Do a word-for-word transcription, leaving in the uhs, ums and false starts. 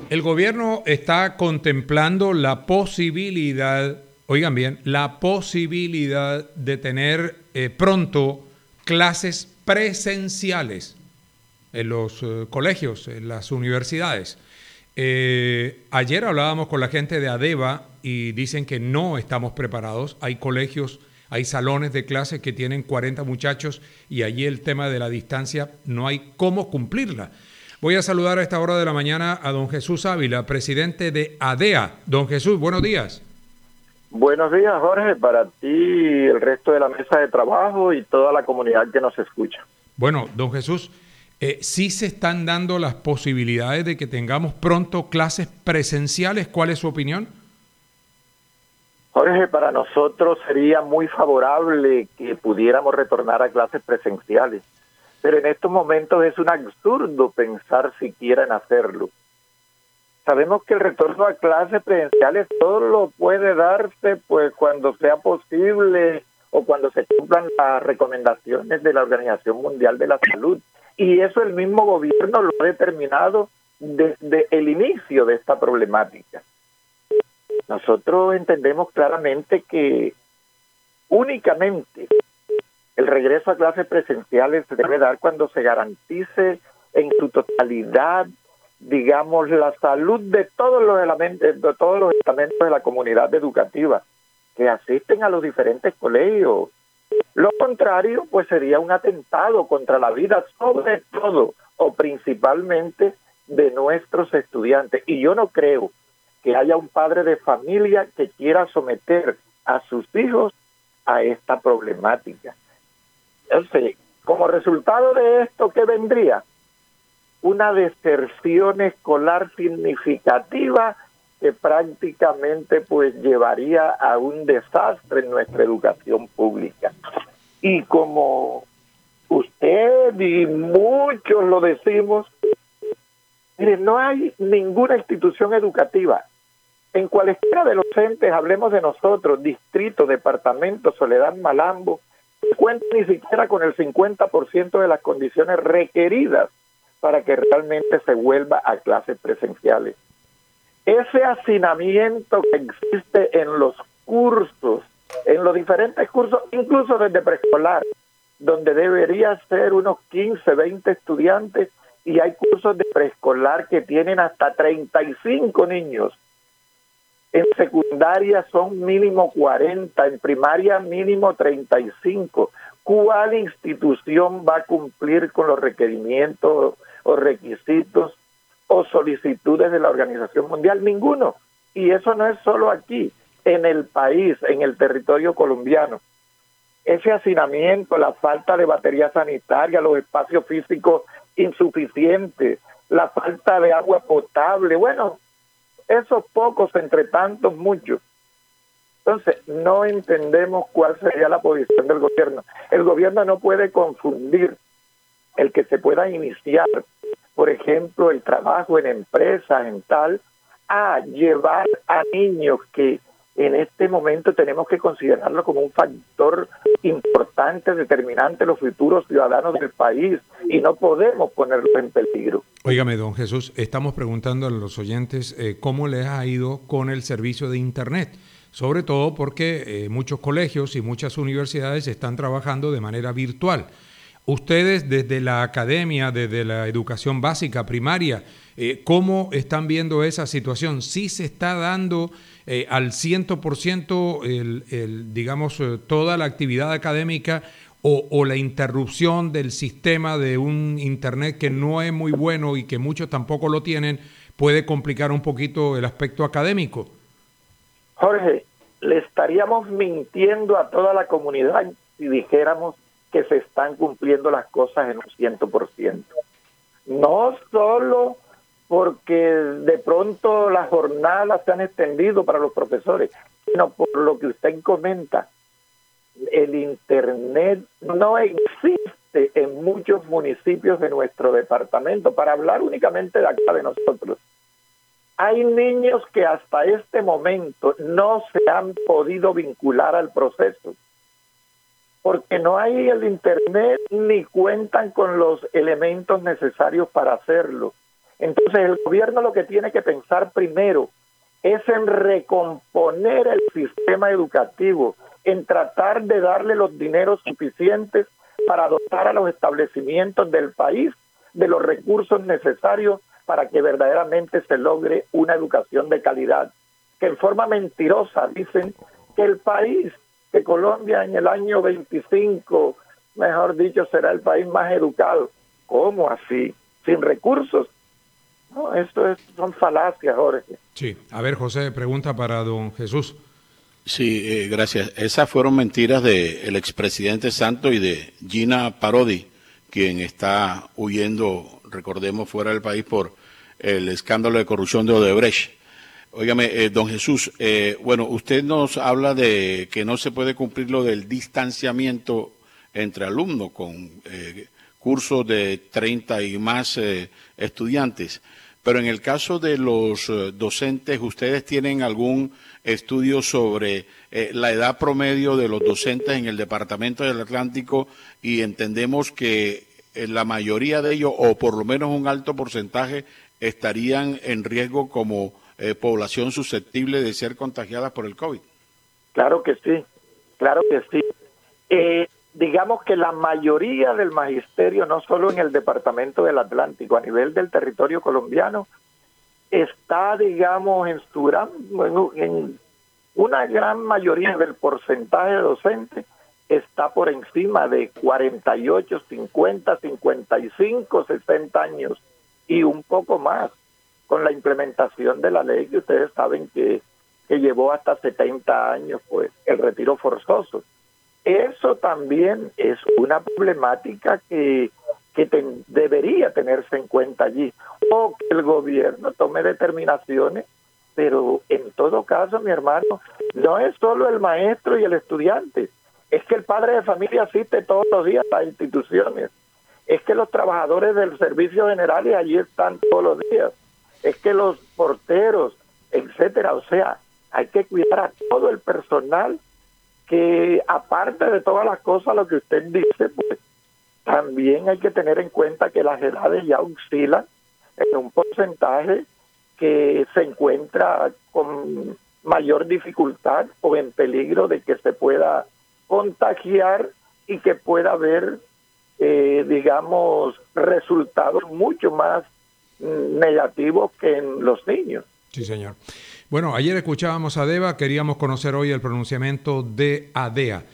El gobierno está contemplando la posibilidad, oigan bien, la posibilidad de tener eh, pronto clases presenciales en los eh, colegios, en las universidades. Eh, ayer hablábamos con la gente de ADEVA y dicen que no estamos preparados. Hay colegios, hay salones de clase que tienen cuarenta muchachos y allí el tema de la distancia no hay cómo cumplirla. Voy a saludar a esta hora de la mañana a don Jesús Ávila, presidente de ADEA. Don Jesús, buenos días. Buenos días, Jorge, para ti, el resto de la mesa de trabajo y toda la comunidad que nos escucha. Bueno, don Jesús, eh, sí se están dando las posibilidades de que tengamos pronto clases presenciales. ¿Cuál es su opinión? Jorge, para nosotros sería muy favorable que pudiéramos retornar a clases presenciales, pero en estos momentos es un absurdo pensar siquiera en hacerlo. Sabemos que el retorno a clases presenciales solo puede darse pues cuando sea posible o cuando se cumplan las recomendaciones de la Organización Mundial de la Salud. Y eso el mismo gobierno lo ha determinado desde el inicio de esta problemática. Nosotros entendemos claramente que únicamente el regreso a clases presenciales se debe dar cuando se garantice en su totalidad, digamos, la salud de todos los elementos, de todos los estamentos de la comunidad educativa que asisten a los diferentes colegios. Lo contrario, pues sería un atentado contra la vida, sobre todo o principalmente de nuestros estudiantes. Y yo no creo que haya un padre de familia que quiera someter a sus hijos a esta problemática. Entonces, como resultado de esto, ¿qué vendría? Una deserción escolar significativa que prácticamente pues llevaría a un desastre en nuestra educación pública. Y como usted y muchos lo decimos, mire, no hay ninguna institución educativa en cualesquiera de los entes, hablemos de nosotros, distrito, departamento, Soledad, Malambo, no cuenta ni siquiera con el cincuenta por ciento de las condiciones requeridas para que realmente se vuelva a clases presenciales. Ese hacinamiento que existe en los cursos, en los diferentes cursos, incluso desde preescolar, donde debería ser unos quince, veinte estudiantes, y hay cursos de preescolar que tienen hasta treinta y cinco niños. En secundaria son mínimo cuarenta, en primaria mínimo treinta y cinco. ¿Cuál institución va a cumplir con los requerimientos o requisitos o solicitudes de la Organización Mundial? Ninguno. Y eso no es solo aquí, en el país, en el territorio colombiano. Ese hacinamiento, la falta de batería sanitaria, los espacios físicos insuficientes, la falta de agua potable, bueno, esos pocos entre tantos muchos. Entonces, no entendemos cuál sería la posición del gobierno. El gobierno no puede confundir el que se pueda iniciar, por ejemplo, el trabajo en empresas, en tal, a llevar a niños que en este momento tenemos que considerarlo como un factor importante, determinante de los futuros ciudadanos del país, y no podemos ponerlos en peligro. Óigame, don Jesús, estamos preguntando a los oyentes eh, cómo les ha ido con el servicio de Internet, sobre todo porque eh, muchos colegios y muchas universidades están trabajando de manera virtual. Ustedes desde la academia, desde la educación básica, primaria, eh, ¿cómo están viendo esa situación? ¿Sí se está dando eh, al cien por ciento el, el, digamos, eh, toda la actividad académica o, o la interrupción del sistema de un Internet que no es muy bueno y que muchos tampoco lo tienen, puede complicar un poquito el aspecto académico? Jorge, le estaríamos mintiendo a toda la comunidad si dijéramos que se están cumpliendo las cosas en un ciento por ciento. No solo porque de pronto las jornadas se han extendido para los profesores, sino por lo que usted comenta. El Internet no existe en muchos municipios de nuestro departamento, para hablar únicamente de acá de nosotros. Hay niños que hasta este momento no se han podido vincular al proceso, porque no hay el Internet ni cuentan con los elementos necesarios para hacerlo. Entonces el gobierno lo que tiene que pensar primero es en recomponer el sistema educativo, en tratar de darle los dineros suficientes para dotar a los establecimientos del país de los recursos necesarios para que verdaderamente se logre una educación de calidad. Que en forma mentirosa dicen que el país, que Colombia en el año veinticinco, mejor dicho, será el país más educado. ¿Cómo así? ¿Sin recursos? No, esto es, son falacias, Jorge. Sí, a ver, José, pregunta para don Jesús. Sí, eh, gracias. Esas fueron mentiras del expresidente Santos y de Gina Parodi, quien está huyendo, recordemos, fuera del país por el escándalo de corrupción de Odebrecht. Óigame, eh, don Jesús, eh, bueno, usted nos habla de que no se puede cumplir lo del distanciamiento entre alumnos con eh, cursos de treinta y más eh, estudiantes, pero en el caso de los eh, docentes, ¿ustedes tienen algún estudio sobre eh, la edad promedio de los docentes en el Departamento del Atlántico? Y entendemos que eh, la mayoría de ellos, o por lo menos un alto porcentaje, estarían en riesgo como eh, población susceptible de ser contagiadas por el COVID. Claro que sí, claro que sí. Eh, digamos que la mayoría del magisterio, no solo en el Departamento del Atlántico, a nivel del territorio colombiano, está, digamos, en, su gran, en una gran mayoría del porcentaje de docentes, está por encima de cuarenta y ocho, cincuenta, cincuenta y cinco, sesenta años y un poco más, con la implementación de la ley que ustedes saben que, que llevó hasta setenta años, pues, el retiro forzoso. Eso también es una problemática que, que ten, debería tenerse en cuenta allí, o que el gobierno tome determinaciones, pero en todo caso, mi hermano, no es solo el maestro y el estudiante, es que el padre de familia asiste todos los días a las instituciones, es que los trabajadores del servicio general allí están todos los días, es que los porteros, etcétera, o sea, hay que cuidar a todo el personal que, aparte de todas las cosas, lo que usted dice, pues también hay que tener en cuenta que las edades ya oscilan en un porcentaje que se encuentra con mayor dificultad o en peligro de que se pueda contagiar y que pueda haber, eh, digamos, resultados mucho más mm, negativos que en los niños. Sí, señor. Bueno, ayer escuchábamos a Deva, queríamos conocer hoy el pronunciamiento de ADEA.